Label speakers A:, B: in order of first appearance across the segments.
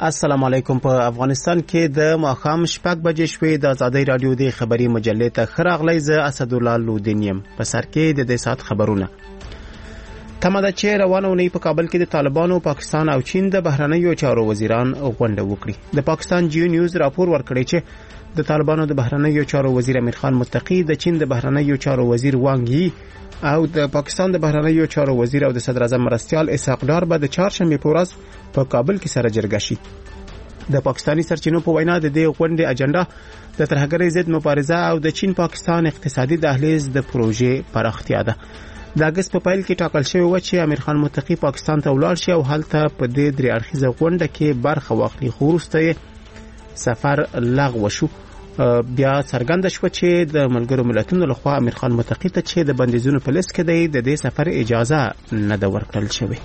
A: السلام علیکم. په افغانستان کې د ماښام 6 بجې شوې د ازادۍ رادیو د خبري مجلې ته خراغلی ز اسد الله لودینیم په سر کې د دې سات خبرونه. تمه ده چې روانه ونی په کابل کې د طالبانو پاکستان او چین د بهرنیو چارو وزیران غونډه وکړي. د پاکستان جیو نیوز راپور ورکړی چې د طالبانو د بهرنیو چارو وزیر امیر خان متقی د چین د بهرنیو چارو وزیر وانګ یی او د پاکستان د بهرنیو چارو وزیر او د صدر اعظم مرستیال اسحاق ډار به د چهارشنبه په ورځ په کابل کې سره جرګه شي. د پاکستاني سرچینو په وینا د دې غونډې اجنډا د ترهګرۍ ضد مبارزه او د چین پاکستان اقتصادي دهلیز د پروژې پراختیا ده. د اگست په پیل کې ټاکل شوی و چې امیر خان متقی پاکستان ته ولاړ شي او هلته په دې درې اړخیزه غونډه کې برخه واخلي، خو وروسته سفر لغوه شو. بیا څرګنده شو چې د ملګرو ملتونو لخوا امیر خان متقی ته چې د بندیزونو په لیست کې دی د دې سفر اجازه نه ده ورکړل شوې.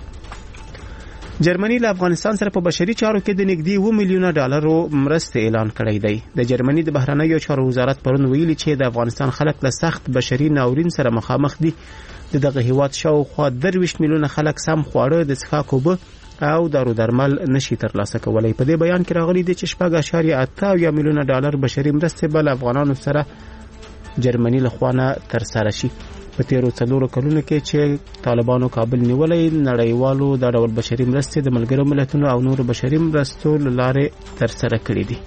A: جرمني له افغانستان سره په بشري چارو کې د نږدې 2 میلیونه ډالرو مرستې اعلان کړی دی. د جرمني د بهرنیو چارو وزارت پرون ویلي چې د افغانستان خلک له سخت بشري ناورین سره مخامخ دي. دغه هیواد شاوخوا 23 میلیونه خلک سم خواړه، د څښاک اوبه او دارو درمل نشي ترلاسه کولای. په دې بیان کې راغلي دي چې 8.8 میلیونه ډالر بشري مرستې بل افغانانو سره جرمني لخوا نه تر سره شي. په تیرو 4 کلونو کې چې طالبانو کابل نیولې، نړیوالو د ډول بشري مرستې د ملګرو ملتونو او نور بشري مرستو لاره تر سره کړې دي.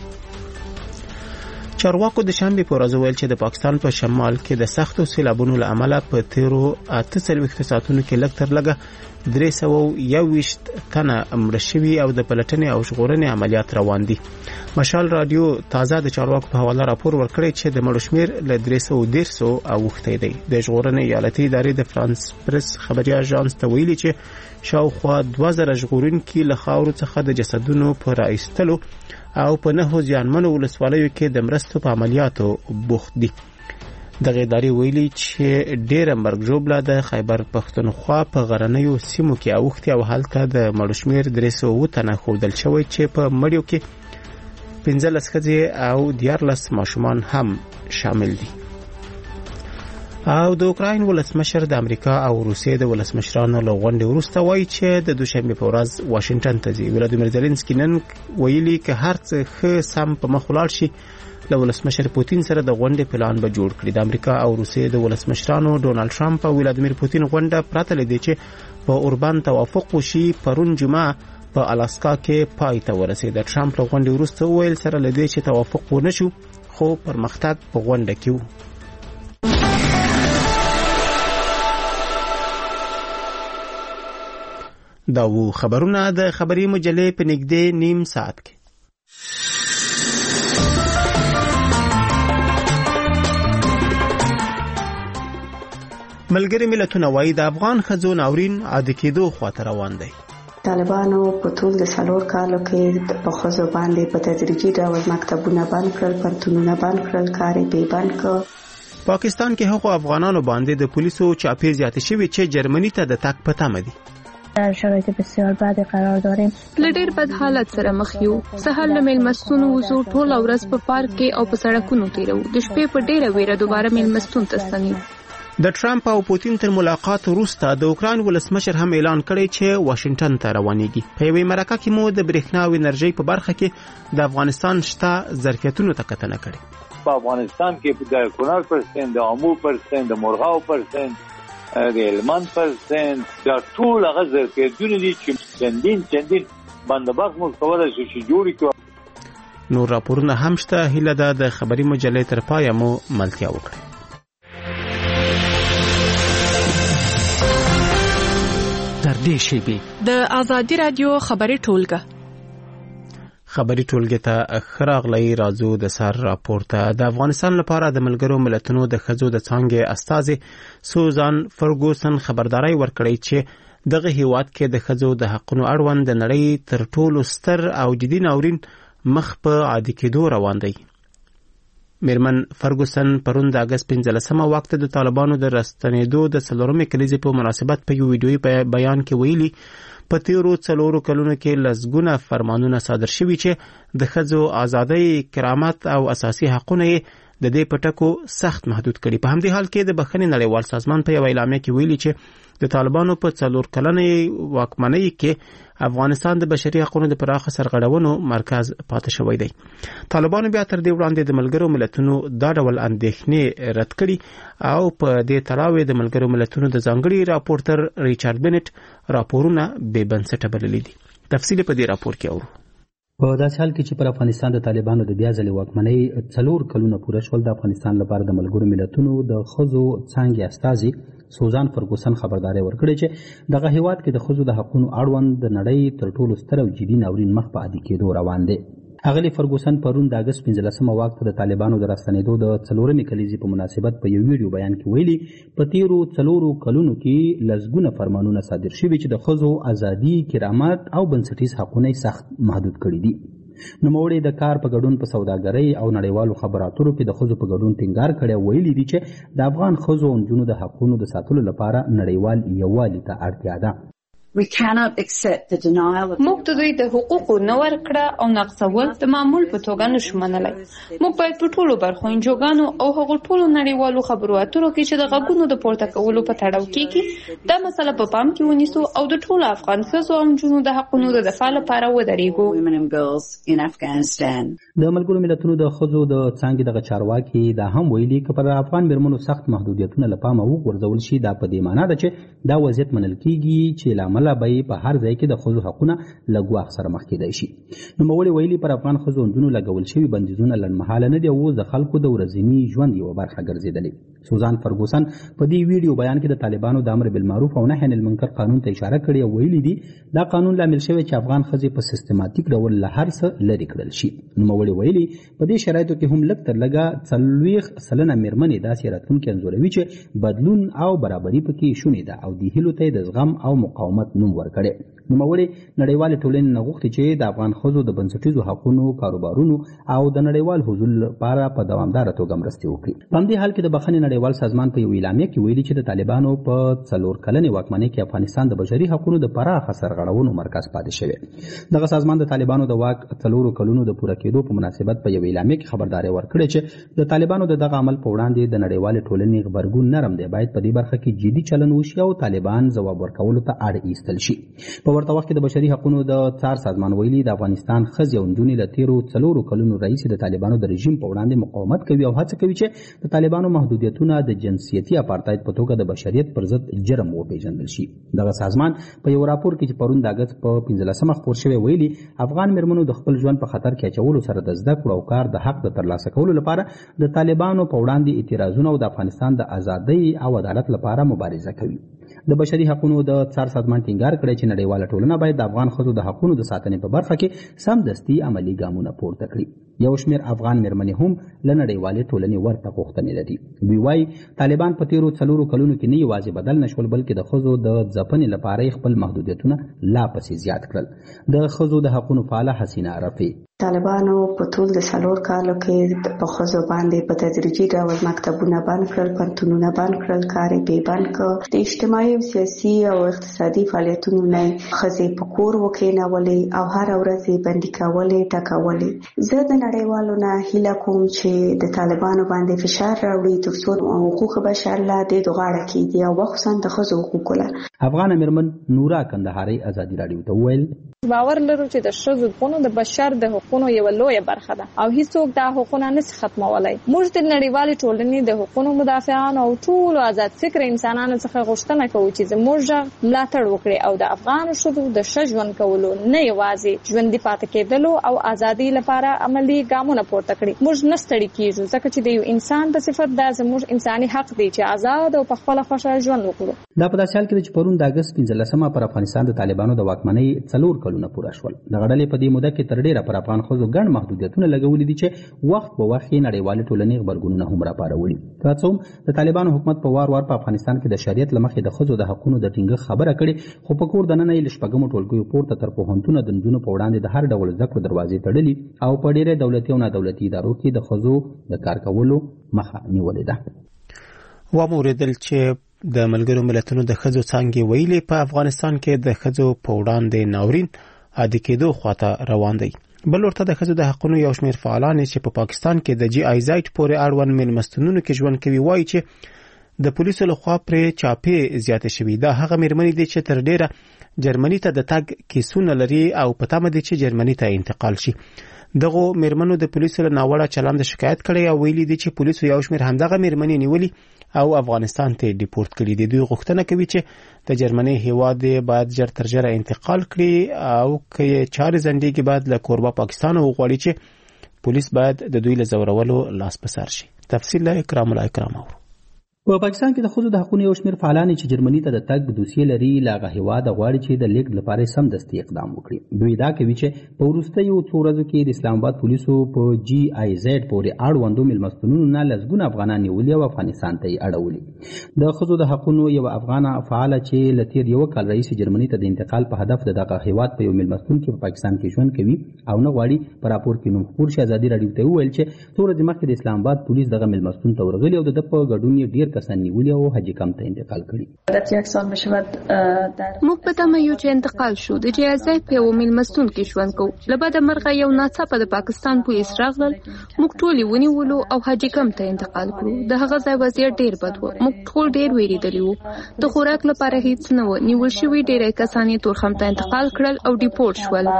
A: چارواکو د شنبه په ورځ ویل چې د پاکستان په شمال کې د سختو سیلابونو له امله په تیرو 48 ساعتونو کې لږ تر لږه 321 تنه مړه شوي او د پلټنې او ژغورنې عملیات روان دي. مشال رادیو تازه د چارواکو په حواله راپور ورکړی چې د مړو شمیر له 310 اوښتی دی. د ژغورنې ایالتي ادارې د فرانس پریس خبري اژانس ته ویلي چې شاوخوا 2000 ژغورونکي له خاورو څخه د جسدونو په راایستلو او په 9 ځانمنو ولسوالیو کې د مرستو په عملیاتو بوخت دي. دغه ادارې ویلي چې ډېره مرګ ژوبله د خیبر پښتونخوا په غرنیو سیمو کې اوښتې او هلته د مړو شمیر 300 تنه ښودل شوی چې په مړیو کې 15 ښځې او 14 ماشومان هم شامل دي. او د اوکراین ولسمشر د امریکا او روسیې د ولسمشرانو له غونډې وروسته وایي چې د دوشنبه په ورځ واشنگټن ته ځي. ولادیمیر زيلنسکي نن ویلي که هر څه ښه سم په مخ ولاړ شي له ولسمشر پوتین سره د غونډې پلان به جوړ کړي. د امریکا او روسیې د ولسمشرانو ډونالد ټرمپ او ولادیمیر پوتین غونډه پرته لدې چې په اوربان توافق وشي پرون جمعه په الاسکا کې پای ته ورسېد. ټرمپ له غونډې وروسته ویل سره لدې چې توافق ونه شو خو پرمختګ په غونډه کې و. دا وو خبرونه د خبري مجلې په نږدې نیم ساعت کې. ملګری ملتونه وایي د افغان ښځو ناورین عادي کېدو خواته روان دی.
B: طالبانو په ټول د 4 کالو کې په ښځو باندې په تدریجي ډول مکتبونه بند کړل، پرتونونه بند کړل، کاري به بند کړ.
A: پاکستان کې هغو افغانانو باندې د پولیسو چاپې زیاتې شوي چې جرمني ته د تګ په تمه دي.
C: در شرایط بسیار بدی قرار داریم.
D: لډیر بد حالت سره مخ یو. سهار له میلمستون وځو، ټول ورځ په پارک کې او په سړکونو تیرو. د شپې په ډیره ویره دوباره میلمستون ته ستنیو.
A: د ټرمپ او پوتین تر ملاقات وروسته د اوکراین ولسمشر هم اعلان کړی چې واشنگټن ته روانېږي. په یوې مرکه کې مو د برېښنا او انرژۍ په برخه کې د افغانستان شته ظرفیتونو ته کتنه کړې.
E: په افغانستان کې د کونړ پرسنټ، د امو پرسنټ، د مورغاو پرسنټ، د هلمند پرسنټ، دا ټول هغه ظرفیتونه دي چې چندین بندوبست مو کولای شي چې جوړ کړو.
A: نور راپورونه هم شته. هیله ده د خبري مجلې تر پایه مو ملتیا وکړي.
F: تر دې شیبې
D: د ازادي رادیو خبري ټولګه
A: خبري ټولګه ته خراغلی راځو د سر راپورته. د افغانستان لپاره د ملګرو ملتونو د ښځو د څانګې استازي سوزان فرګوسن خبرداري ورکړی چې دغه هیواد کې د ښځو د حقوقو اړوند د نړۍ تر ټولو ستر او جدي ناورین مخ په عادي کېدو روان دی. میرمن فرګوسن پرون د اگست 15 وخت د طالبانو د راستنېدو د 4مې کلیزې په مناسبت په یو ویډیویي بیان کې ویلي په تیرو 4 کلونو کې لسګونه فرمانونه صادر شوي چې د ښځو ازادۍ، کرامت او اساسي حقوقونه د دې پټکو سخت محدود کړي. په همدې حال کې د بخښنې نړیوال سازمان په یو اعلامیه کې ویلي چې د طالبانو په 4 کلنې واکمنۍ کې افغانستان د بشري حقوقو د پراخه سرغړونو مرکز پاتې شوی دی. طالبانو بیا تر دې وړاندې د ملګرو ملتونو دا ډول اندېښنې رد کړي او په دې تړاو د ملګرو ملتونو د ځانګړي راپورټر ریچارډ بنټ راپورونه بې بنسټه بللي دي. تفصیل په دې راپور کې اورو.
G: په داسې حال کې چې پر افغانستان د طالبانو د بیا ځلې واکمنۍ 4 کلونه پوره شول، د افغانستان لپاره د ملګرو ملتونو د ښځو څانګې استازي سوزان فرګوسن خبرداري ورکړې چې دغه هیواد کې د ښځو د حقوقو اړوند د نړۍ تر ټولو ستر او جدي ناورین مخ په عادي کېدو روان دی. اغلی فرګوسن پرون د اگست 15 واک ته د طالبانو د راستنېدو د 4مې کلیزې په مناسبت په یو ویډیو بیان کې ویلي په تیرو 4 کلونو کې لزګونه فرمانونه صادر شوي چې د ښځو ازادي، کرامت او بنسټیز حقوقونه سخت محدود کړي دي. نوموړي د کار په ګډون په سوداګرۍ او نړیوالو خبراتو کې د ښځو په ګډون ټینګار کړی، ویلي دي چې د افغان ښځو او نجونو د حقوقو د ساتلو لپاره نړیوال یووالي ته اړتیا ده.
D: موږ د دوی د حقوقو نه ورکړه او نقصول د معمول په توګه نشو منلی. موږ باید په ټولو برخو انجوګانو او هغو ټولو نړیوالو خبرو اترو کې چې د غږونو د پورته کولو په تړاو کېږي دا مسله په پام کې ونیسو او د ټولو افغان ښځو او نجونو د حقونو د دفاع لپاره ودرېږو.
G: د ملګرو ملتونو د ښځو د څانګې دغه چارواکي دا هم ویلي که پر افغان میرمنو سخت محدودیتونه له پامه وغورځول شي، دا په دې معنا ده چې دا وضعیت منل کېږي چې له امله به په هر ځای کې د ښځو حقونه له ګواښ سره مخ کېدای شي. نوموړي ویلي پر افغان ښځو او نجونو لګول شوي بندیزونه لنډمهاله نه دي او اوس د خلکو د ورځني ژوند یوه برخه ګرځېدلې. سوزان فرګوسن په دې ویډیو بیان کې د طالبانو د امر بالمعروف او نهي عن المنکر قانون ته اشاره کړې او ویلي دي دا قانون لامل شوی چې افغان ښځې په سیستماتیک ډول له هر څه لرې کړل شي. نوموړي ویلي په دې شرایطو کې هم لږ تر لږه 40% میرمنې داسې راتلونکي انځوروي چې بدلون او برابري پکې شونې ده او دې هیلو ته د زغم او مقاومت نوم ورکړي. نوموړي نړیوال ټولنې نه غوښتي چې د افغان ښځو د بنسټیزو حقوقو، کاروبارونو او د نړیوال حضور لپاره په دوامداره توګه مرستې وکړي. په همدې حال کې د بخښنې نړیوال سازمان په یو اعلامیه کې ویلي چې د طالبانو په 4 کلنې واکمنۍ کې افغانستان د بشري حقوقو د پراخه سرغړونو مرکز پاتې شوی. دغه سازمان د طالبانو د واک 4 کلونو د پوره کېدو په مناسبت په یو اعلامیه کې خبرداري ورکړې چې د طالبانو د دغه عمل په وړاندې د نړیوال ټولنې غبرګون نرم دی، باید په دې برخه کې جدي چلند وشي او طالبان ځواب ورکولو ته اړ ایستل شي. په ورته وخت کې د بشري حقوقو د څار سازمان ویلي د افغانستان ښځې او نجونې له تیرو 4 کلونو راهیسې د طالبانو د رژیم په وړاندې مقاومت کوي او هڅه کوي چې د طالبانو محدودیتونه د جنسیتي اپارتاید په توګه د بشریت پر ضد جرم وپېژندل شي. دغه سازمان په یو راپور کې چې پرون د اگست په 15 خپور شوی ویلي افغان میرمنو د خپل ژوند په خطر کې اچولو سره د زده کړو او کار د حق د ترلاسه کولو لپاره د طالبانو په وړاندې اعتراضونه او د افغانستان د ازادۍ او عدالت لپاره مبارزه کوي. د بشري حقوقو د څار سازمان ټینګار کړی چې نړیواله ټولنه باید د افغان ښځو د حقوقو د ساتنې په برخه کې سمدستي عملي ګامونه پورته کړي. یو شمېر افغان میرمنې هم له نړیوالې ټولنې ورته غوښتنې لري. دوی وایي طالبان په تیرو 4 کلونو کې نه یوازې بدل نشول بلکې د ښځو د ځپنې لپاره خپل محدودیتونه لا پسې زیات کړل. د ښځو د حقوقو فعاله حسینه عرفي
B: طالبانو په ټول د 4 کالو کې په ښځو باندې په تدریجي ډول مکتبونه بند کړل، پوهنتونونه بند کړل، کار یې بند کړ. د اجتماعي او سیاسي او اقتصادي فعالیتونو نه ښځې په کور وکینولې او هر ورځ یې بندي کولې، ټکولې. زه د نړیوالو نه هیله کوم چې د طالبانو باندې فشار راوړي ترڅو حقوق بشر لا د غاړه کېږي او خصوصا د ښځو حقوق له
G: افغان میرمن نورا کندهاري ازادي راډیو ته ویل
H: باور لرو چې د ښځو حقوقو د بشر د حقوقو یو لویه برخه ده او هیڅوک دا حقوق نه ختمولای. موږ د نړیوالې ټولنې د حقوقو مدافعان او ټول آزاد فکر انسانانو څخه غوښتنه کوو چې زموږ ملاتړ وکړي او د افغان ښځو د ښه ژوند کولو نه یوازې ژوندي پاتې کېدلو او ازادي لپاره عملی ګامونه پورته کړي. موږ نه ستړي کیږو ځکه چې د یو انسان په صفت دا زموږ انساني حق دی چې آزاد او په خپل خوښه ژوند وکړو.
G: دا په داسې حال کې چې پرون د اگست 15 پر افغانستان د طالبانو د واکمنۍ 4 کلونه پوره شول. د غړلې په دې موده کې تر ډیره پر افغان ښځو ګڼ محدودیتونه لګولې دي چې وخت په وخت نړیوالې ټولنې غبرګونونه هم راپاروي. تاسو د طالبانو حکومت په وار په افغانستان کې د شریعت لمخې د ښځو د حقوقو د ټینګښت خبره کړې، خو په کور دننه یې لشپګمو ټولګیو پورته تر پوهنتون د نجونو په وړاندې د هر ډول زده کړو دروازې تړلې او په ډیره دولتي او نادولتي ادارو کې د ښځو د کار کولو مخه نیولې ده.
A: وموریدل چې د ملګرو ملتونو د ښځو څانګې ویلي په افغانستان کې د ښځو په وړاندې ناورین عادي کېدو خواته روان دی. بل ورته د ښځو د حقوقو یو شمېر فعالان چې په پاکستان کې د جی آی زیډ پورې اړوند میلمستونونو کې ژوند کوي وایي چې د پولیسو لخوا پرې چاپې زیاتې شوي. دا هغه میرمنې دي چې تر ډیره جرمني ته د تګ کیسونه لري او په تمه دي چې جرمني ته انتقال شي. دغه میرمنو د پولیسو له ناوړه چلند شکایت کړی او ویلي دي چې پولیسو یو شمېر همدغه میرمنې نیولي او افغانستان ته ډیپورت کړي دي. دوی غوښتنه کوي چې د جرمني هیواد باید ژر تر ژره انتقال کړي او که چارې ځنډېږي باید له کوربه پاکستان وغواړي چې پولیس باید د دوی له ځورولو لاس په سر شي. تفصیل له اکرام الله اکرام اورو.
G: په پاکستان کې د ښځو د حقوقو یو شمېر فعالان چې جرمني ته د تګ دوسیې لري له هغه هېواده غواړي چې د لیږد لپاره سمدستي اقدام وکړي. دوی دا کوي چې په وروستیو څو ورځو کې د اسلام آباد پولیسو په جی آی زیډ پورې اړوندو میلمستونونو نه لسګونه افغانان نیولي او افغانستان ته یې اړولي. د ښځو د حقوقو یو افغانه فعاله چې له تېر یوه کال راهیسې جرمني ته د انتقال په هدف د دغه هېواد په یو میلمستون کې په پاکستان کې ژوند کوي او نه غواړي په راپور کې نوم خپور شي. ازادي راډیو ته وویل چې څو ورځې مخکې د اسلام آباد پولیس دغه میلمستون ته ورغلي او د ده په ګډون یې ډېر کسان نیولي او حاجی کمپ ته انتقال کړي.
D: موږ په تمه یو چې انتقال شو. د جیازای په یو میلمستون کې ژوند کوو. له بده مرغه یو ناڅاپه د پاکستان پولیس راغلل، موږ ټول ونیولو او حاجی کمپ ته انتقال کړو. د هغه ځای وضعیت ډیر بد و. موږ ټول ډیر ویریدلي وو. د خوراک لپاره هیڅ نه و. نیول شوي ډیری کسان یې تورخم ته انتقال کړل او ډیپورت شول.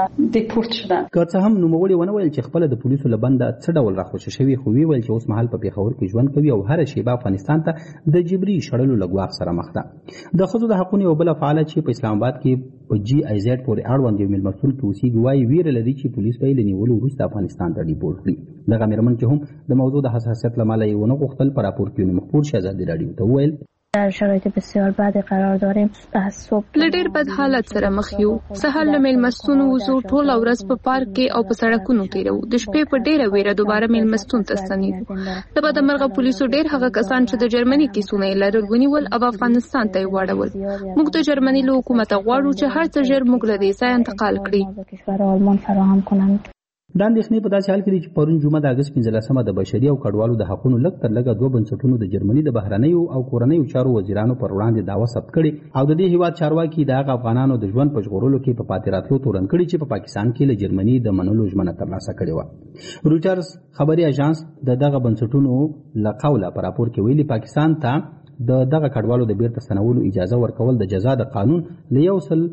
G: که څه هم نوموړي ونه ویل چې خپل د پولیسو له بنده څه ډول راخوشي شوي، خو ویل چې اوس مهال په پیښور کې ژوند کوي او هر شیبه افغانستان ته د جبري شړلو لګواخ سره مخ ده. د ښځو د حقوقو یو بل فعاله چې په اسلام آباد کې په جی آی زیډ پورې اړوند یو میلمستون کې اوسېږي وایي ویره لري چې پولیس به یې له نیولو وروسته افغانستان ته ډیپورت کړي. دغه میرمن چې هم د موضوع د حساسیت له امله یې ونه غوښتل په راپور کې نوم خپور شي. ازادي راډیو ته وویل
C: در شرایط بسیار بدی قرار داریم. از صبح
D: له ډېر بد حالت سره مخ یو. سهار له میلمستون وځو، ټوله ورځ په پارک کې او په سړکونو تیرو. د شپې په ډېره ویره دوباره میلمستون ته ستنېږو. د بده مرغه پولیسو ډېر هغه کسان چې د جرمني کیسونه یې لرل ونیول او افغانستان ته یې واړول. موږ د جرمني له حکومته غواړو چې هر څه ژر موږ له دې ځایه انتقال کړي.
C: کشور آلمان فراهم کنند.
G: دا اندېښنې په داسې حال کې دي چې پرون جمعه د اګست 15 د بشري او کډوالو د حقوقو لږ تر لږه دوه بنسټونو د جرمني د بهرنیو او کورنیو چارو وزیرانو پر وړاندې دعوه ثبت کړې او د دې هیواد چارواکي د هغه افغانانو د ژوند په ژغورلو کې په پاتې راتلو تورن کړي چې په پاکستان کې له جرمني د منلو ژمنه ترلاسه کړې وه. رویټرز خبري اژانس د دغه بنسټونو له قوله په راپور کې ویلي پاکستان ته د دغه کډوالو د بیرته ستنولو اجازه ورکول د جزا د قانون له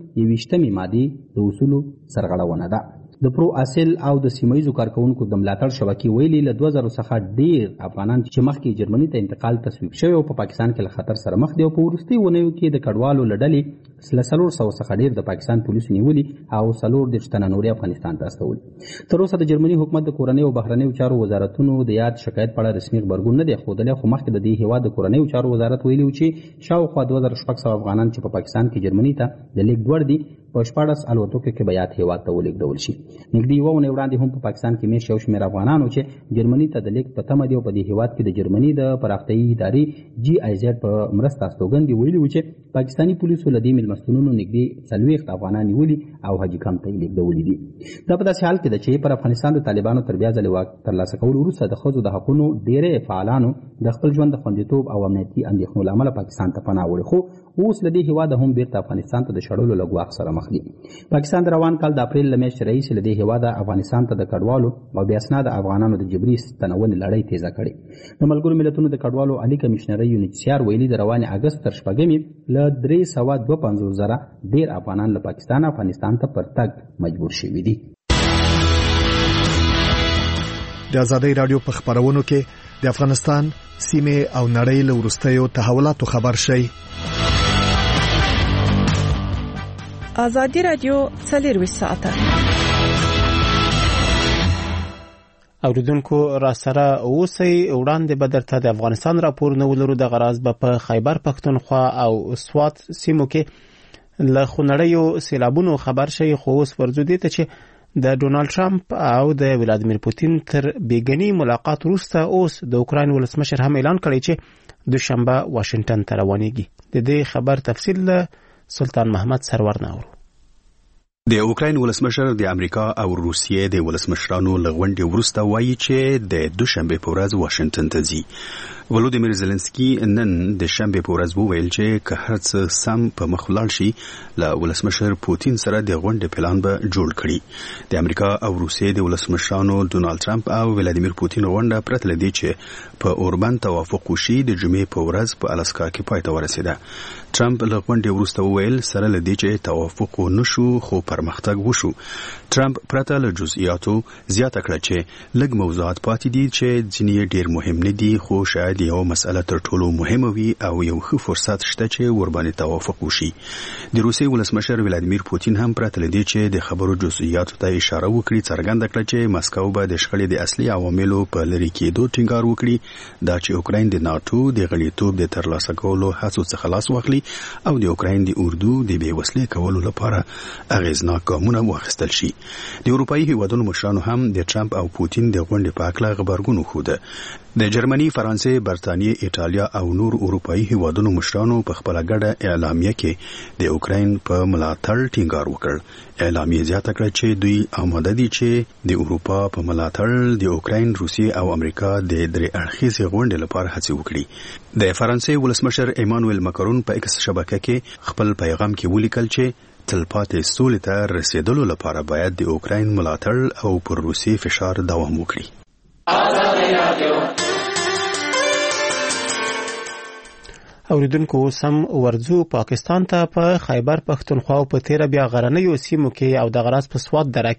G: 121 مادې د اصولو سرغړونه ده. د پرو اصل او د سیمایزو کارکونکو د ملاتړ شبکې ویلي له 2000 څخه ډیر افغانان چې مخکې جرمني ته انتقال تصویب شوی او په پاکستان کې له خطر سره مخ دي او په وروستي ونیو کې د کډوالو لړلې له 400 څخه ډیر د پاکستان پولیسو نیولي او 4 تنه نوري افغانستان ته استولي. تر اوسه د جرمني حکومت د کورنۍ او بهرنیو چارو وزارتونو د یاد شکایت په اړه رسمي خبرګون نه دی ښودلی، خو مخکې د دې هیواد د کورنیو چارو وزارت ویلي و چې شاوخوا 2600 افغانان چې په پاکستان کې جرمني ته د لیږد وړ دي په 14 الوتکو کې به یاد هیواد ته ولېږدول شي. نږدې یوه اونۍ وړاندې هم په پاکستان کې میشت یو شمېر افغانانو چې جرمني ته د لیږد په تمه دي او په دې هیواد کې د جرمني د پراختیایي ادارې جی آی زیډ په مرسته استوګن دي ویلي و چې پاکستاني پولیسو له دې میلمستونونو نږدې 40 افغانان نیولي او حاجي کمپ ته یې لېږدولي دي. دا په داسې حال کې ده چې پر افغانستان د طالبانو تر بیا ځلې واک ترلاسه کولو وروسته د ښځو د حقونو ډېری فعالانو د خپل ژوند د خوندیتوب او امنیتي اندېښنو له امله پاکستان ته پناه وړې، خو اوس له دې هیواده هم بیرته افغانستان ته د شړلو له ګواښ سره مخ دي. پاکستان د روان کال د اپریل له میاشتې راهیسې له دې هیواده افغانستان ته د کډوالو او بې اسناده افغانانو د جبري ستنونې لړۍ تیزه کړې. د ملګرو ملتونو د کډوالو عالي کمیشنرۍ یونیسیار ویلي د روانې اګست تر 4 له 352,000 ډېر افغانان له پاکستان افغانستان ته پر تګ مجبور شوي دي.
I: د ازادۍ راډیو په خبرونو کې د افغانستان سیمه او نړۍ له وروستیو تحولاتو خبر شئ.
J: ازادي راډیو 24 ساعته
A: اوریدونکو را سره اوسئ. وړاندې به درته د افغانستان راپورونه ولرو. د غراز په خیبر پښتونخوا او سوات سیمو کې له خونړیو سیلابونو خبر شي، خو اوس ورځو دي ته چې د ډونالد ټرمپ او د ولادیمیر پوتین تر بیګنی ملاقات وروسته اوس د اوکراین ولسمشر هم اعلان کړی چې دوشنبه واشنگټن ته روانېږي. د دې خبر تفصیل سلطان محمد سرور ناورو.
K: د اوکراین ولسمشر د امریکا او روسیې د ولسمشرانو لغونډې وروسته وایي چې د دوشنبه په ورځ واشنگټن ته ځي. ولودیمیر زيلنسکي نن د شنبه په ورځ وویل چې که هر څه سم په مخ ولاړ شي له ولسمشر پوتین سره د غونډې پلان به جوړ کړي. د امریکا او روسیې د ولسمشرانو ډونالد ټرمپ او ولادیمیر پوتین غونډه پرته لدی چې په اوربند توافق وشي د جمعې په ورځ په الاسکا کې پای ته ورسیده. ټرمپ له غونډې وروسته وویل سره لدی چې توافق نشو خو پرمختګ وشو. ټرمپ پرته له جزئیاتو زیاته کړه چې لږ موضوعات پاتې دي چې ځینې ډیر مهم نه دي خو شاید یو مسله تر ټولو مهمه وي او یو ښه فرصت شته چې ورباندې توافق وشي. د روسیې ولسمشر ولادیمیر پوتین هم پرته له دې چې د خبرو جزئیاتو ته اشاره وکړي څرګنده کړه چې مسکو به د شخړې د اصلي عواملو په لرې کېدو ټینګار وکړي دا چې اوکراین د ناتو د غړیتوب د ترلاسه کولو هڅو څخه خلاص واخلي او د اوکراین د اردو د بېوسلې کولو لپاره اغیزناک ګامونه واخیستل شي. د اروپایي هیوادونو مشرانو هم د ټرمپ او پوتین د غونډې په اړه خبرګون وښوده. د جرمني، فرانسې، برتانیې، ایټالیا او نور اروپایي هیوادونو مشرانو په خپل ګډه اعلامیه کې د اوکراین په ملاتړ ټینګار وکړ. اعلامیه زیاته کړه چې دوی آماده دي چې د اروپا په ملاتړ د اوکراین، روسیې او امریکا د درې اړخیزې غونډې لپاره هڅې وکړي. د فرانسې ولسمشر ایمانوئل ماکرون په ایکس شبکه کې خپل پیغام کې ولیکل چې تلپاتې سولې ته رسیدلو لپاره باید د اوکراین ملاتړ او پر روسیې فشار دوام وکړي.
A: اوریدونکو سم ورزو پاکستان ته په خیبر پښتونخوا په تیر بیا غرنیو سیمو کې او د غراس په سواد دره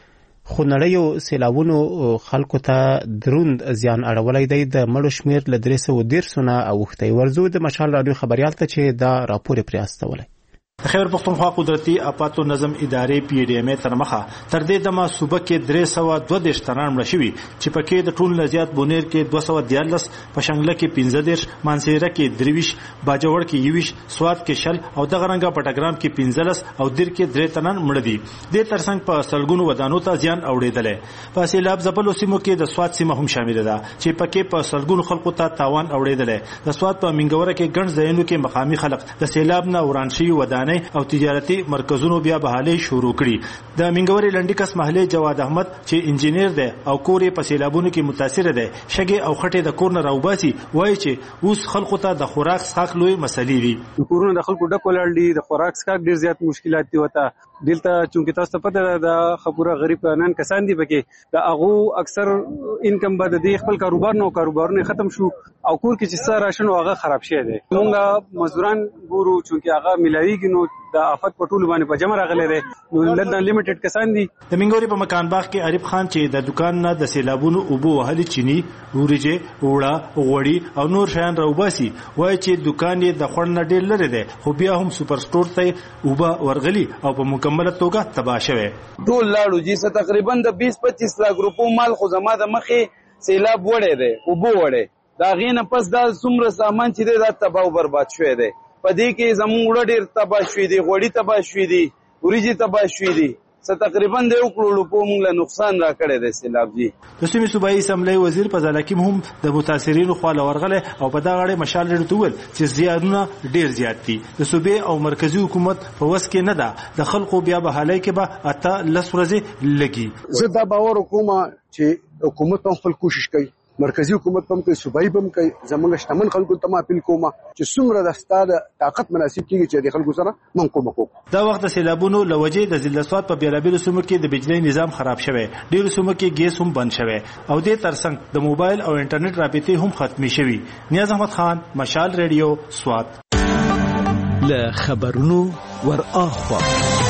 A: کې خونړیو سیلاوونو خلکو ته دروند زیان اړولای دی. د مړو شمیر له 310 نه اوښتی. ورزو د مشال رادیو خبريال ته چې دا راپور پرې استولای.
L: د خیبر پښتونخوا قدرتي آفاتو نظم ادارې پی ډی ام تر مخه تر دې دمه صوبه کې 322 تنان مړه شوي چې پکې د ټول نزيات بونیر کې 214 پشنګله کې 15 مانسیره کې 23 باجوړ کې 21 سواد کې شل او د غرنګا پټګرام کې 15 او دیر کې 3 تنان مړه دي. د ترڅنګ په سلګونو ودانو ته زیان اوړېدل. په سیلاب ځپلو سیمو کې د سواد سیمه هم شامل ده چې پکې په سلګونو خلکو ته تاوان اوړېدل. د سواد په منګوره کې ګڼ ځایونو کې مقامي خلک د سیلاب نه وران شوي ودانۍ او تجارتي مرکزونو بیا بحالي شروع کړي. د منګوري لنډیکس محله جواد احمد چې انجینیر دی او کورې په سیلابونو کې متاثر دی شګي او خټې د کور نه راوباسي وایي چې اوس خلکو ته د خوراک څښاک لوی مسلې دي.
M: کورونه د خلکو ډک ولاړ دي. د خوراک څښاک ډیر زیات مشکلات دي وته دلته چونکه تاسو ته پته ده د خبره غریب نن کسان دي پکې د اغه اکثر انکم به د خپل کاروبارونه ختم شو او کور کې چې سره راشن هغه خراب شي دي. موږ مزدوران ګورو چونکه هغه ملایوي نو د آفت په ټول باندې په جمع راغلي دي. نو لندن لیمیټډ کسان دي.
L: د منګوري په مکان باغ کې عریب خان چې د دکان نه د سیلابونو اوبو وهلي چینی وريجه وړه غوړی او نور شیان راوباسي وایي چې دکان یې د خړن نه ډیر لري دی خو بیا هم سپر سٹور ته اوبه ورغلي او په مکمله توګه تباہ شوه.
N: ټول لاړو چې تقریبا د 20-25 لاک روپو مال خو زما د مخې سیلاب وړي دی اوبو وړي دا غینه پس دا څومره سامان چې دا تباہ او برباد شوه دی. پدې کې زموږ وړ ډیر تباہ شوې دي غوړی تباہ شوې دي وريجي تباہ شوې دي تقریبا د 1 کروڑ په موږ له نقصان را کړی دی سیلاب دي.
L: د سیمې صوبایي اسمبلی وزیر فضل حکیم هم د متاثرینو خواله ورغله او په دا غړې مشال لري تول چې زیانونه ډیر زیات دي. د صوبې او مرکزی حکومت په وس کې نه ده د خلکو بیا به حالای کې به اته لس ورځې لګي.
O: زه دا باور کوم چې حکومت هم خپل کوشش کوي مرکزی حکومت هم کوي صوبایي هم کوي زمونږ شتمن خلکو ته ما اپیل کوم چې څومره د ستاد طاقت مناسب کیږي چې د خلکو سره من کوم کو.
L: دا وخت د سیلابونو لوجې د ځلسوات په بیلابیلو سیمو کې د بجلی نظام خراب شوه. ډیرو سیمو کې ګیس هم بند شوه او د ترڅنګ د موبایل او انټرنیټ رابطې هم ختمي شوي. نیاز احمد خان، مشال ریډیو، سوات.
F: له خبرونو ور اخوا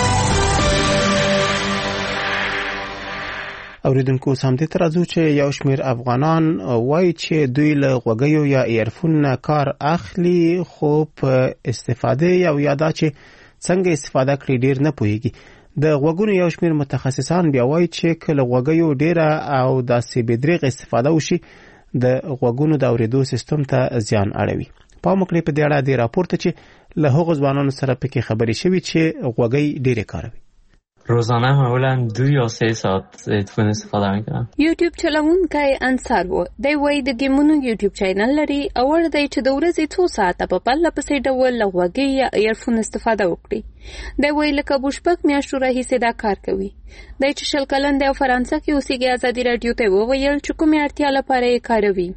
A: اوریدونکو سمدې ترازو چې یو شمیر افغانان وایي چې دوی له غوګیو یا ایرفون نه کار اخلي خو په استفاده یا یادا چې څنګه استفاده کړي ډیر نه پوهیږي. د غوګونو یو شمیر متخصصان بیا وایي چې کله غوګیو ډیره او د سیبدریغ استفاده وشي د غوګونو د اوریدو سیستم ته زیان اړوي. په مکلې په دې اړه د راپورته چې له هغو ځوانانو سره پکې خبرې شوې چې غوګي ډیره کاروي.
P: روزانه معمولا 2 یا 3 ساعت هدفون استفاده میکنم.
D: یوټیوب چلوونکی انصار و دی وایي د ګیمونو یوټیوب چینل لري او ور دی چې د ورځې 2 ساعته په پرله پسې ډول له غوږۍ یا ایرفون استفاده وکړي. دی وایي لکه بوشپک میاشتو راهیسې دا کار کوي. دی چې 20 کلن دی او فرانسه کې اوسېږي ازادي راډیو ته وویل چې کومې اړتیا لپاره یې کاروي.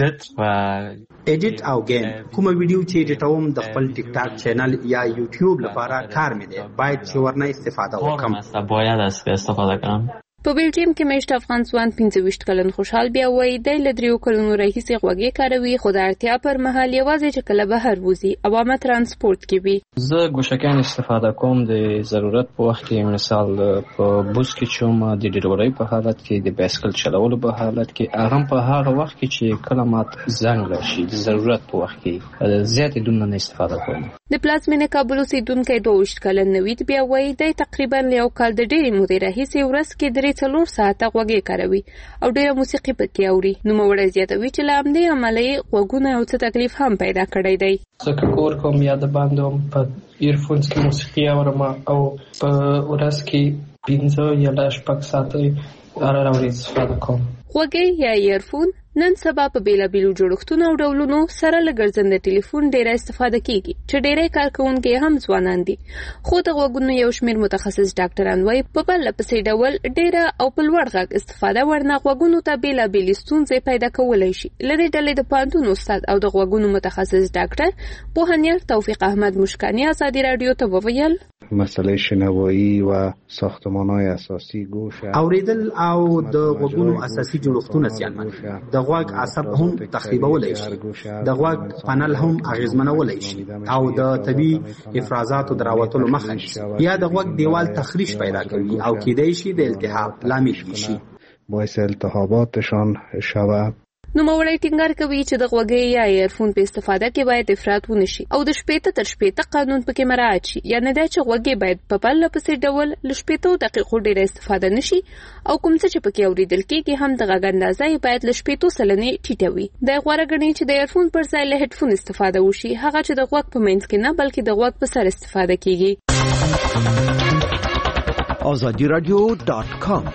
G: ایډیټ او گیم کومه ویډیو چې ایډیټوم د خپل ټیک ټاک چینل یا یوټیوب لپاره کار مې دی باید چې ورنه استفاده وکړم.
P: باید استفاده کنم.
D: په بلجیم کې میشت افغان ځوان 25 کلن خوشحال بیا وایي دی له 3 کلونو راهیسې غوږۍ کاروي خو د اړتیا پر مهال یوازې چې کله بهر وځي عوامه ترانسپورت کې وي.
Q: زه ګوشکان استفاده کوم د ضرورت په وخت کې، مثال په بوس کې چوم، د ډیلیورۍ په حالت کې، د بایسکل چلولو په حالت کې، هغه په هغه وخت کې چې کله مات زنګ راشي د ضرورت په وخت کې زیات دونه نه استفاده کوم.
D: د پلازمینې کابل اوسیدونکی 22 کلن نوید بیا وایي دی تقریبا یو کال د ډېرې مودې راهیسې ورځ کې 3-4 ساعته غوږۍ کاروي او ډېره موسیقي پکې اوري. نوموړی زیاتوي چې له همدې امله یې غوږونه یو څه تکلیف هم پیدا کړی دی.
Q: زه که کور کوم یا د باندې هم په ایرفونز کې موسیقي اورم او په ورځ کې 15 یا 6 ساعته هره ورځ استفاده کوم.
D: غوږۍ یا ایرفون نن سبا په بیلابیلو جوړښتونو او ډولونو سره له ګرځنده ټلیفون ډیره استفاده کیږي چې ډیری کارکونکي هم ځوانان دي. خو د غوږونو یو شمېر متخصص ډاکټران وایي په بل پسې ډول ډیره او په لوړ غږ استفاده ورنه غوږونو ته بیلابیلې ستونزې پیدا کولی شي. لري ډلې د پوهنتون استاد او د غوږونو متخصص ډاکټر پوهنیار توفیق احمد مشکانی ازادي راډیو ته وویل
R: مسئله شنوایی و ساختمان‌های اساسی گوش
G: اوریدل او د غوږونو اساسي جوړښتونه زیانمن د غوږ عصب هم تخریبولای شي، د غوږ پنل هم اغیزمنولای شي او د طبي افرازاتو دراوتلو مخه نیسي یا د غوږ دیوال تخریش پیدا کوي او کېدای شي د التهاب لامل شي،
R: باعث التهاباتشان شود.
D: نوموړی ټینګار کوي چې د غوږۍ یا ایرفون په استفاده کې باید افراط ونشي او د 15 تر 15 قانون پکې مراعات شي. یعنې دا چې غوږۍ باید په پرله پسې ډول له 15 دقیقو ډېره استفاده نشي او کوم څه چې پکې اوریدل کېږي هم د غږ اندازه یې باید له 15 سلنې ټیټه وي. دا غوره ګڼي چې د ایرفون پر ځای له هډفون استفاده وشي، هغه چې د غوږ په منځ کې نه بلکې د غوږ په سر استفاده کېږي.
F: azadiradio.com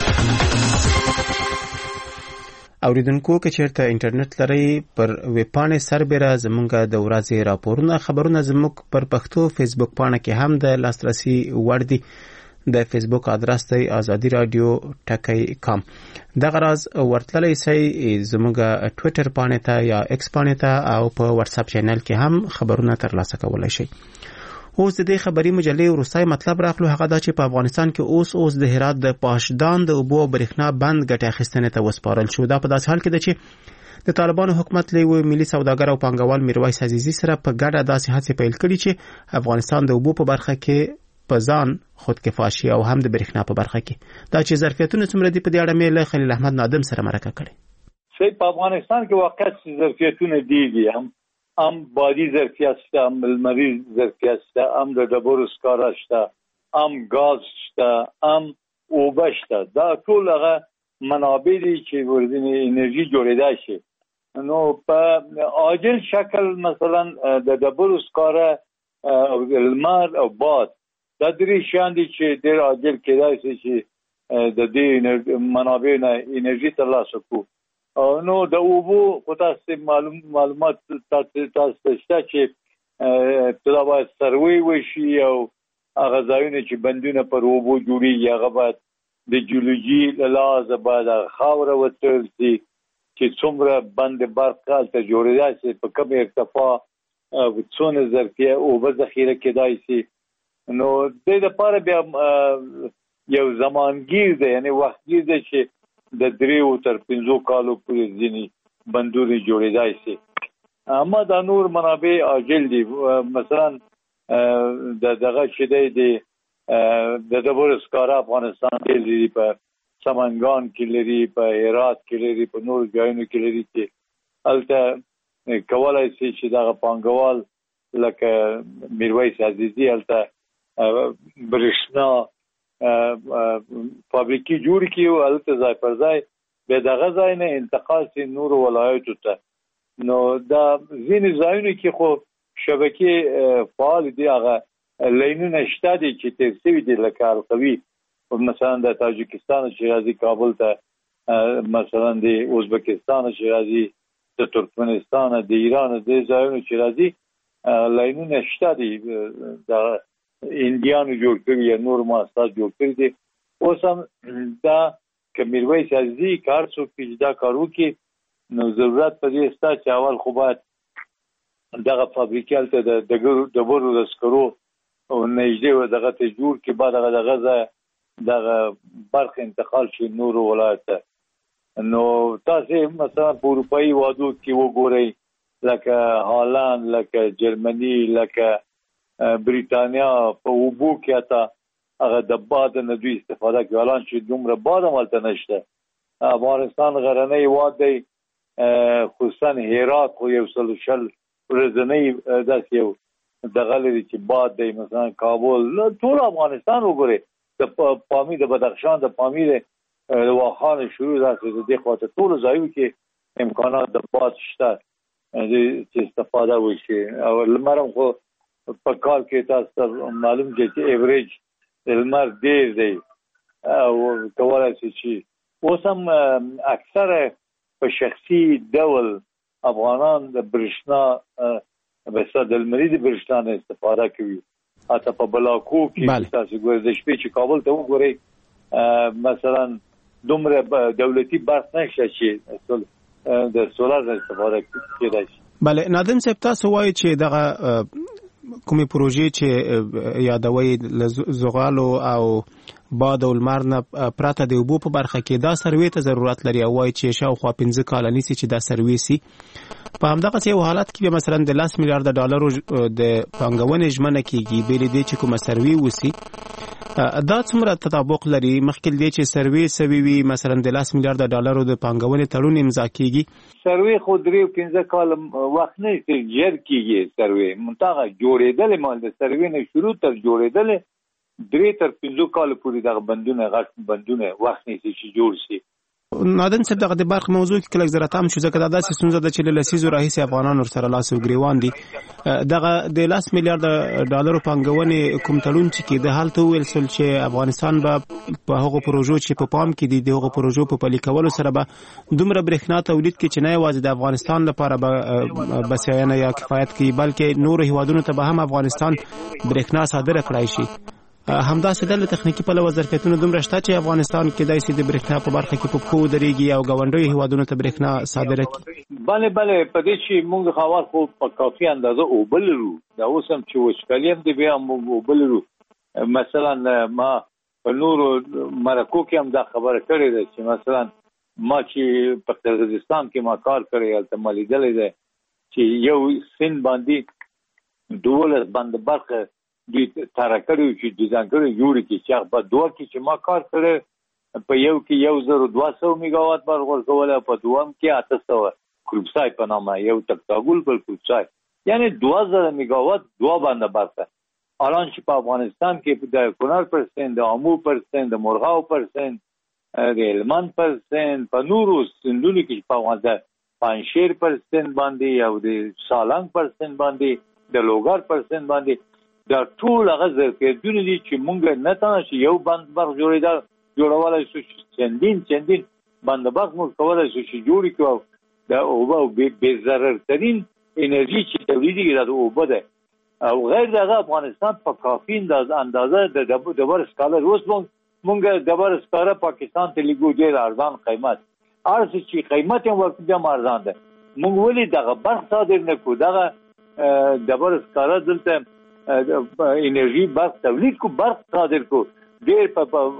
A: اوریدونکو که چیرته انټرنیټ لري پر ویب پاڼې سربېره زمونږ د ورځې راپورونه خبرونه زموږ پر پښتو فیسبوک پاڼه کې هم د لاسرسي وړ دي. د فیسبوک ادرس دی ازادي رادیو ټکی.com. دغه راز ورتللی سي زموږ ټویټر پاڼې ته یا ایکس پاڼې ته او په واتس اپ چینل کې هم خبرونه ترلاسه کولای شي. اوس د دې خبري مجلې وروستي مطلب راخلو، هغه دا چې په افغانستان کې اوس د هرات د پاشدان د اوبو برېښنا بند ګټه اخیستنې ته وسپارل شو. دا په داسې حال کې ده چې د طالبانو حکومت له ملي سوداګر او پانګوال میرویس عزیزي سره په ګډه داسې هڅې پیل کړي چې افغانستان د اوبو په برخه کې په ځان خودکفا شي او هم د برېښنا په برخه کې. دا چې ظرفیتونه څومره دي په دې اړه مې له خلیل احمد نادم سره مرکه کړې.
E: په افغانستان کې واقعا ظرفیتونه دي هم بادي ظرفیت شته، هم لمریز ظرفیت شته، هم د ډبرو سکاره شته، هم ګاز شته، هم اوبه شته. دا ټول هغه منابع دي چې ورځنی انرژي جوړېدای شي. نو په عاجل شکل مثلا د ډبرو سکاره او لمر او باد دا درې شیان دي چې ډېر عاجل کېدای شي چې د دې منابع نه انرژي ترلاسه کړو. نو د اوبو خو تاسو معلومات تاسو شته چې ابتدا باید سروي وشي او هغه ځایونه چې بندونه پر اوبو جوړیږي هغه باید د جیولوژي له لحاظه باید خاوره وڅېړل شي چې څومره بند برق هلته جوړېدای شي، په کوم ارتفاع څونه ظرفیه اوبه ذخیره کېدای شي. نو دې دپاره بیا یو زمانګیر دی، یعنې وختګیر دی چې د 3 تر 5 کالو پورې ځینې بندونه جوړېدای شي. اما دا نور منابع عاجل دي. مثلا دغه چې دی د ډبرو سکاره افغانستان کې لري، په سمنګان کې لري، په هرات کې لري، په نور ځایونو کې لري چې هلته کولای شي چې دغه پانګوال لکه میرویس عزیزي هلته برېښنا فابریکې جوړ کړي او هلته ځای پر ځای بیا دغه ځای نه انتقال شي نورو ولایتو ته. نو دا ځینې ځایونو کې خو شبکې فعال دي، هغه لینونه شته دي چې تیر شوي دي لکه القوي مثلا د تاجکستان چې راځي کابل ته، مثلا د ازبکستان چې راځي، د ترکمنستان، د ایران، د ځایونو چې راځي لاینونه شته دي، د انډیانو جوړ کړي یا نور مؤسسات جوړ کړي دي. اوس هم دا که میرویس عزیزي کار څوک چې دا کار وکړي نو ضرورت په دې شته چې اول خو باید دغه فابریکې هلته د ډبرو د سکرو نږدې دغه ته جوړ کړي، بعد دغه برخه انتقال شي نورو ولایت ته. نو تاسو مثلا په اروپایي هېوادو کې وګورئ لکه هالند، لکه جرمني، لکه بریتانیا، په اوبو کې حتی هغه د باد نه دوی استفاده کوي، الان چې دومره باد هم هلته نشته. افغانستان غرنی هېواد دی، خصوصا هرات خو 160 ورځنی داسې یو دغه لري چې باد دی، مثلا کابل، ټول افغانستان وګورئ، د پامیر، د بدخشان، د پامیر، د واخان شروع داسې د دې خواته ټولو ځایو کې امکانات د باد شته چې استفاده وشي. او لمر هم خو په کال کې تاسو معلوم دی چې ایوریج لمر ډېر دی او کولی شي چې اوس هم اکثره په شخصي ډول افغانان د برېښنا بس د لمریزې برېښنا نه استفاده کوي. حتی په بلاکو کې تاسو ګورئ د شپې چې کابل ته وګورئ مثلا دومره دولتي برق نشته چې د سولار نه استفاده کېدای شي.
A: بله نادم صاحب، تاسو وایئ چې دغه کومې پروژې چې یادوي له زغالو او باد او لمر نه پرته د اوبو په برخه کې دا سروې ته ضرورت لري، او وایي چې شاوخوا 15 کاله نیسي چې دا سروې سي. په همدغسې یو حالت کې مثلا د 10 میلیارده ډالرو د پانګونې ژمنه کېږي، بېلې دې چې کومه سروې وسي. دا څومره تطابق لري مخکې دې چې سروې سوي وي، مثلا د 10 میلیارده ډالرو د پانګونې تړون امضا کېږي؟ سروې خو 3-15 کال وخت نه ژر کېږي. سروې منتهغه جوړېدلې مال د سروې نه شروع تر جوړېدلې 3-5 کال پورې دغه بندونه، غټ بندونه وخت نیسي چې جوړ شي. نادن صاحب، دغه د برق موضوع کې کله زره تام شو، ځکه دا داسې ستونزه ده چې له لسیزو راهیسې افغانان ورسره لاس او ګریوان دي. دغه د 10 میلیارده ډالرو پانګونې کوم تړون چې کېده هلته وویل شول چې افغانستان به په هغو پروژو چې په پام کې دي د هغو پروژو په پلي کولو سره به دومره برېښنا تولید کړي چې نه یوازې د افغانستان لپاره به بسیاینه یا کفایت کوي، بلکې نورو هیوادونو ته به هم افغانستان برېښنا صادره کړای شي. همداسې د تخنیکي پلوه ظرفیتونه دومره شته چې افغانستان کېدای شي د برېښنا په برخه کې په پښو ودرېږي او ګاونډیو هیوادونو ته برېښنا صادره کړي. بله په دې چې موږ هوا خو په کافي اندازه اوبه لرو، دا اوس هم چې وچکالي هم دی بیا موږ اوبه لرو. مثلا ما په نورو مرکو کې هم دا خبره کړې ده چې مثلا ما چې په قزاقستان کې ما کار کړی هلته ما لیدلی دی چې یو سیند باندې 12 بند برق دوی تاره کړي چې ډیزاین کړي جوړ کړي چې هغه په دوه کې چې ما کار کړی په یو کې 1200 میگاوات برق ورکول، په دوم کې 800 کروبسای په نامه یو تکتاګول بل کروبسای، یعنی 2000 میگاوات دوه باندې برق. الان چې په افغانستان کې د کونړ پرسنټ، د امو پرسنټ، د مرغاو پرسنټ، د هلمند پرسنټ، په نورو سیندونو کې په افغانستان پنجشیر پرسنټ باندې او د سالنګ پرسنټ باندې، د لوګر پرسنټ باندې دا ټول هغه ظرفیتونه دي چې مونږ نه تنه چې یو بند برق جوړولای شو، چندین بند برق موږ کولای شو چې جوړ کړو. دا اوبه بې ضرر ترین انرژي چې تولیدېږي دا اوبه ده، او غیر دغه افغانستان په کافي اندازه د ډبر سکاره، اوس مونږ ډبر سکاره پاکستان ته لیږو ډېر ارزان قیمت، هر څه چې قیمت یې ورکړي هم ارزان ده. مونږ ولې دغه برق صادر نه کړو؟ دغه ډبر سکاره دلته انرژي برق تولید کو، برق صادر کو، ډېر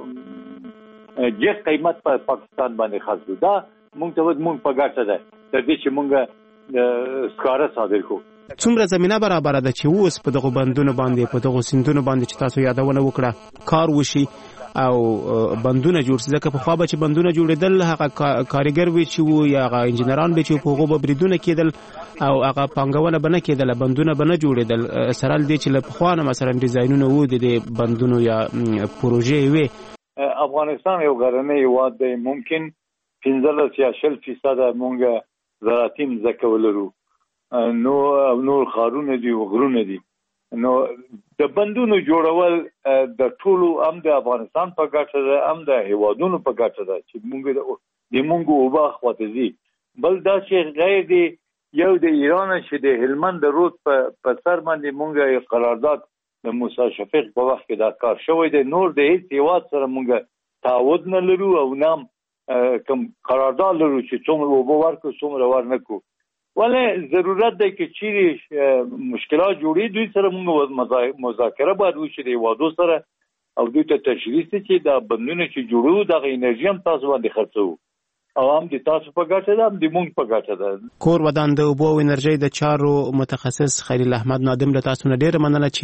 A: په جګ قیمت په پاکستان باندې خرڅو. دا مونږ په ګټه ده تر دې چې مونږ سکاره صادر کو. څومره زمینه برابره ده چې اوس په دغو بندونو باندې، په دغو سیندونو باندې چې تاسو یادونه وکړه کار وشي او بندونه جوړ شي؟ ځکه پخوا به چې بندونه جوړېدل هغه کارګر وي چې وو یا هغه انجینران به چې په هغو به بریدونه کېدل او هغه پانګونه به نه کېدله، بندونه به نه جوړېدل، سره له دې چې له پخوا نه مثلا ډیزاینونه وو د دې بندونو یا پروژې وې. افغانستان یو غرنی هېواد دی، ممکن 15 یا 20% مونږ زراعتي مځکه ولرو، نور ښارونه دي او غرونه دي.
E: نو د بندونو جوړول د ټولو هم د افغانستان په ګټه ده هم د هیوادونو په ګټه ده چې موږ اوبه خواته ځي. بل دا چې غیر دی یو د ایران چې د هلمند رود په سر باندې موږ قرارداد د موسی شفیق په وخت کې دا کار شوی دی. نور د هیڅ هیواد سره موږ تعهد نه لرو او نام کوم قرارداد لرو چې څومره اوبه ورکړو څومره ورنکړو. ولې ضرورت دی چې چیرې مشکلات جوړي دوی سره موږ مذاکره باید وشي د هیوادو سره او دوی ته تشخیص چې دا بندونه چې جوړو دغه انرژي هم تاسو باندې خرڅوو او هم د تاسو په ګټه ده هم د موږ په ګټه ده.
A: کور ودان د اوبو او انرژي د چارو متخصص خلیل احمد نادم له تاسو نه ډېر مننه چې